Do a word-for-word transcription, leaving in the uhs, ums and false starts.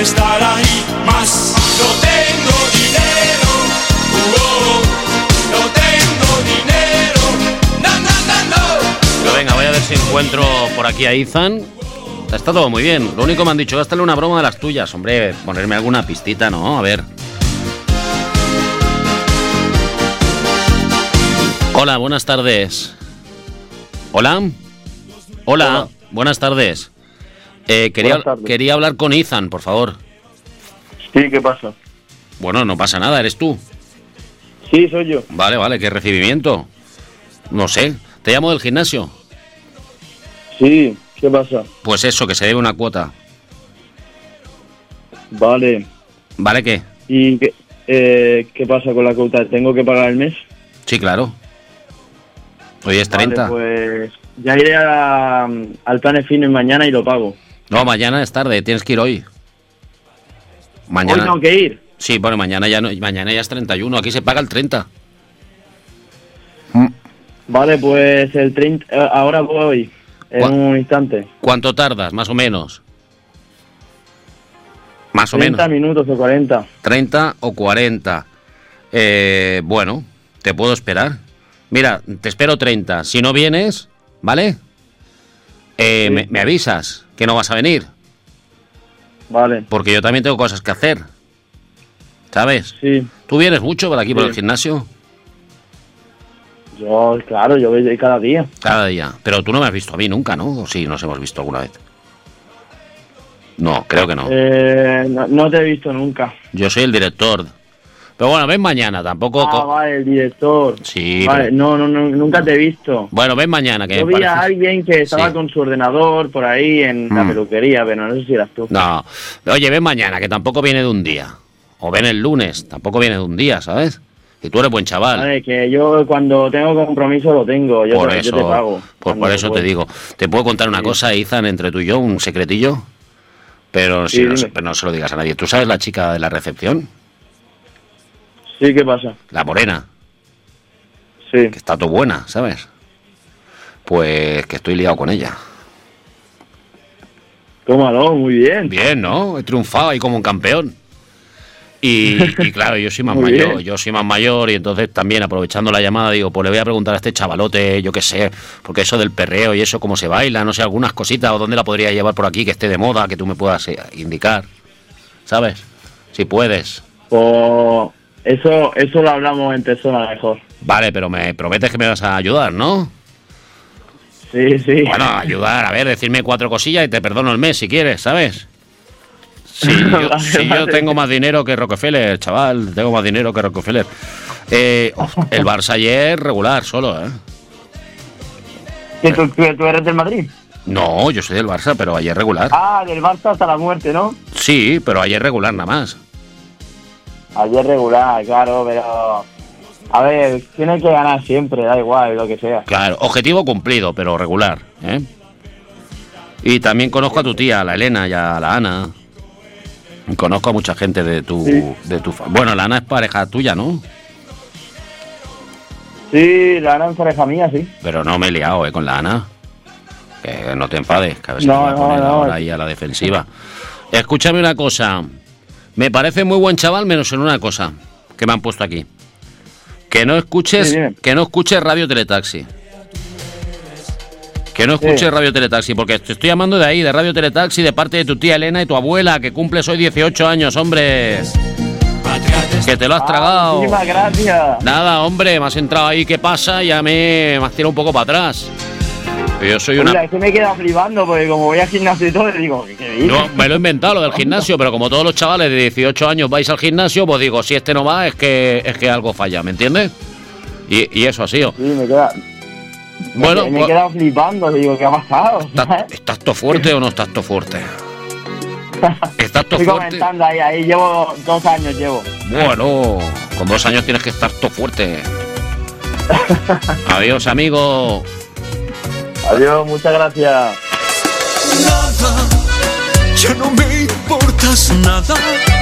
estar ahí, más no tengo dinero, uh-oh, no tengo dinero, no, no, no, no. Pero venga, voy a ver si encuentro por aquí a Izan. Está todo muy bien, lo único que me han dicho, gástale una broma de las tuyas, hombre, ponerme alguna pistita, ¿no? A ver. Hola, buenas tardes. ¿Hola? Hola, Hola. Buenas tardes. Eh, quería, buenas tardes. Quería hablar con Izan, por favor. Sí, ¿qué pasa? Bueno, no pasa nada, ¿eres tú? Sí, soy yo. Vale, vale, ¿qué recibimiento? No sé, ¿te llamo del gimnasio? Sí, ¿qué pasa? Pues eso, que se debe una cuota. Vale. ¿Vale qué? ¿Y qué, eh, qué pasa con la cuota? ¿Tengo que pagar el mes? Sí, claro. Hoy es treinta. Vale, pues ya iré a la, al Planet Fitness mañana y lo pago. No, mañana es tarde, tienes que ir hoy. Mañana. ¿Hoy tengo que ir? Sí, bueno, mañana ya no, mañana ya es treinta y uno, aquí se paga el treinta. Vale, pues el treinta, ahora voy, en ¿Cu- un instante. ¿Cuánto tardas, más o menos? Más o menos. treinta minutos o cuarenta. treinta o cuarenta. Eh, bueno, te puedo esperar. Mira, te espero treinta. Si no vienes, ¿vale? Eh, sí. me, me avisas que no vas a venir. Vale. Porque yo también tengo cosas que hacer. ¿Sabes? Sí. ¿Tú vienes mucho por aquí, sí. por el gimnasio? Yo, claro, yo voy cada día. Cada día. Pero tú no me has visto a mí nunca, ¿no? ¿O sí, nos hemos visto alguna vez? No, creo que no. Eh, no, no te he visto nunca. Yo soy el director. Pero bueno, ven mañana, tampoco... Ah, vale, el director. Sí. Vale, pero... no, no, no, nunca te he visto. Bueno, ven mañana, que Yo me vi parece... a alguien que estaba sí. con su ordenador por ahí en mm. la peluquería, pero no sé si eras tú. No, oye, ven mañana, que tampoco viene de un día. O ven el lunes, tampoco viene de un día, ¿sabes? Y tú eres buen chaval. Vale, que yo cuando tengo compromiso lo tengo, yo, por te, eso, yo te pago. Pues por eso te digo. ¿Te puedo contar una sí. cosa, Izan, entre tú y yo, un secretillo? Pero, sí, si no, pero no se lo digas a nadie. ¿Tú sabes la chica de la recepción? Sí, ¿qué pasa? La morena. Sí. Que está todo buena, ¿sabes? Pues que estoy liado con ella. Tómalo, muy bien. Bien, ¿no? He triunfado ahí como un campeón. Y, y claro, yo soy más muy mayor, bien. yo soy más mayor y entonces también aprovechando la llamada digo, pues le voy a preguntar a este chavalote, yo qué sé, porque eso del perreo y eso, cómo se baila, no sé, algunas cositas o dónde la podría llevar por aquí que esté de moda, que tú me puedas eh, indicar, ¿sabes? Si puedes. O eso, eso lo hablamos en persona mejor. Vale, pero me prometes que me vas a ayudar, ¿no? Sí, sí. Bueno, ayudar, a ver, decirme cuatro cosillas y te perdono el mes si quieres, ¿sabes? Si yo, vale, si vale. yo tengo más dinero que Rockefeller, chaval, tengo más dinero que Rockefeller. Eh, el Barça ayer regular solo, ¿eh? ¿Que tú, tú eres del Madrid? No, yo soy del Barça, pero ayer regular. Ah, del Barça hasta la muerte, ¿no? Sí, pero ayer regular nada más. Ayer regular, claro, pero... A ver, tiene que ganar siempre, da igual, lo que sea. Claro, objetivo cumplido, pero regular, ¿eh? Y también conozco a tu tía, a la Elena y a la Ana. Conozco a mucha gente de tu... Sí. de tu Bueno, la Ana es pareja tuya, ¿no? Sí, la Ana es pareja mía, sí. Pero no me he liado, ¿eh? Con la Ana. Que no te enfades, que a ver si no, te voy a poner no, no. ahora ahí a la defensiva. Escúchame una cosa. Me parece muy buen chaval, menos en una cosa que me han puesto aquí. Que no escuches, sí, que no escuches Radio Teletaxi. Que no escuches sí. Radio Teletaxi, porque te estoy llamando de ahí, de Radio Teletaxi, de parte de tu tía Elena y tu abuela, que cumples hoy dieciocho años, hombre. Que te lo has ah, tragado. Muchísimas gracias. Nada, hombre, me has entrado ahí, ¿qué pasa? Ya me, me has tirado un poco para atrás. Yo soy una... Mira, es que me he quedado flipando, porque como voy al gimnasio y todo, le digo, ¿qué dices? No, me lo he inventado, lo del gimnasio, pero como todos los chavales de dieciocho años vais al gimnasio, pues digo, si este no va, es que es que algo falla, ¿me entiendes? Y, y eso ha sido. Sí, me queda... Bueno, me, me pues, he quedado flipando, digo, ¿qué ha pasado? ¿Estás, ¿estás todo fuerte o no estás todo fuerte? ¿Estás todo Estoy fuerte? comentando ahí, ahí llevo dos años, llevo. Bueno, con dos años tienes que estar todo fuerte. Adiós, amigo. Adiós, muchas gracias. Nada, ya no me importas nada.